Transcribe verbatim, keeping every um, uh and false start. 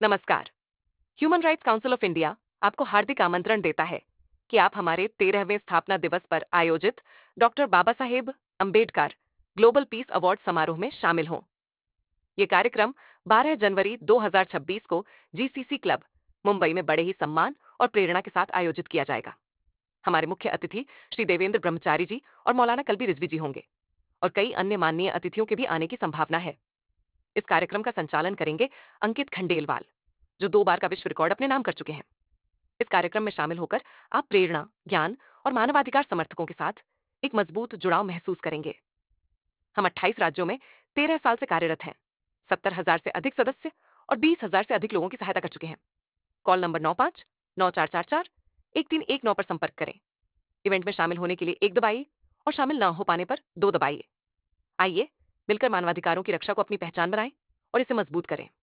नमस्कार। Human rights council of India आपको हार्दिक आमंत्रण देता है कि आप हमारे तेरहवें स्थापना दिवस पर आयोजित doctor Baba Saheb Ambedkar global peace award समारोह में शामिल हों। ये कार्यक्रम बारह जनवरी दो हज़ार छब्बीस को जीसीसी क्लब मुंबई में बड़े ही सम्मान और प्रेरणा के साथ आयोजित किया जाएगा। हमारे मुख्य अतिथि श्री देवेंद्र ब्रह्मचारी जी और मौलाना कल्बी रिजवी जी होंगे और कई अन्य माननीय अतिथियों के भी आने की संभावना है। इस कार्यक्रम का संचालन करेंगे अंकित खंडेलवाल, जो दो बार का विश्व रिकॉर्ड अपने नाम कर चुके हैं। इस कार्यक्रम में शामिल होकर आप प्रेरणा, ज्ञान और मानवाधिकार समर्थकों के साथ एक मजबूत जुड़ाव महसूस करेंगे। हम अट्ठाईस राज्यों में तेरह साल से कार्यरत हैं, सत्तर हजार से अधिक सदस्य और बीस हजार से अधिक लोगों की सहायता कर चुके हैं। कॉल नंबर नौ पांच नौ चार चार चार एक तीन एक नौ पर संपर्क करें। इवेंट में शामिल होने के लिए एक दबाइए और शामिल न हो पाने पर दो दबाइए। आइए मिलकर मानवाधिकारों की रक्षा को अपनी पहचान बनाएं और इसे मजबूत करें।